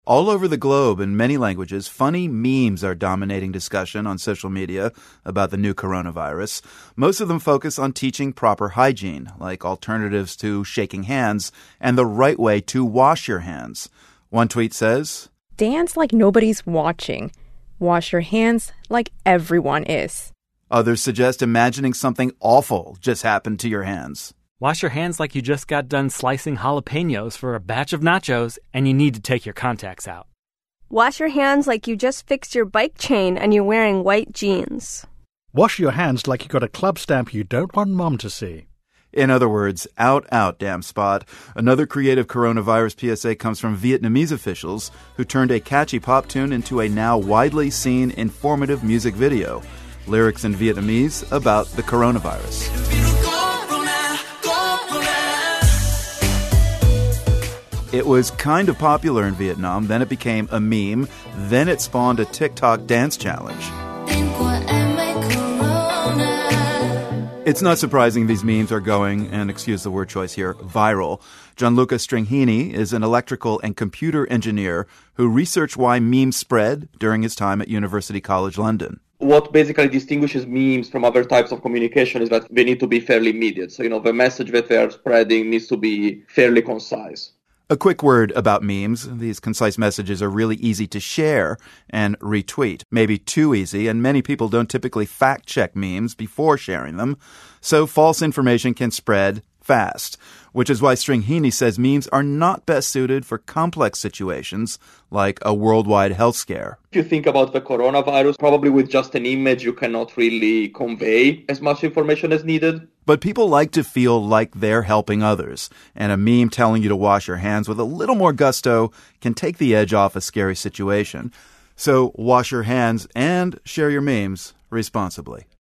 All over the globe in many languages, funny memes are dominating discussion on social media about the new coronavirus. Most of them focus on teaching proper hygiene, like alternatives to shaking hands and the right way to wash your hands. One tweet says, "Dance like nobody's watching. Wash your hands like everyone is." Others suggest imagining something awful just happened to your hands. Wash your hands like you just got done slicing jalapenos for a batch of nachos and you need to take your contacts out. Wash your hands like you just fixed your bike chain and you're wearing white jeans. Wash your hands like you got a club stamp you don't want Mom to see. In other words, out, damn spot. Another creative coronavirus PSA comes from Vietnamese officials who turned a catchy pop tune into a now widely seen informative music video. Lyrics in Vietnamese about the coronavirus. It was kind of popular in Vietnam, then it became a meme, then it spawned a TikTok dance challenge. It's not surprising these memes are going, and excuse the word choice here, viral. Gianluca Stringhini is an electrical and computer engineer who researched why memes spread during his time at University College London. What basically distinguishes memes from other types of communication is that they need to be fairly immediate. So, the message that they are spreading needs to be fairly concise. A quick word about memes. These concise messages are really easy to share and retweet. Maybe too easy, and many people don't typically fact-check memes before sharing them. So false information can spread fast, which is why Stringhini says memes are not best suited for complex situations like a worldwide health scare. If you think about the coronavirus, probably with just an image, you cannot really convey as much information as needed. But people like to feel like they're helping others, and a meme telling you to wash your hands with a little more gusto can take the edge off a scary situation. So wash your hands and share your memes responsibly.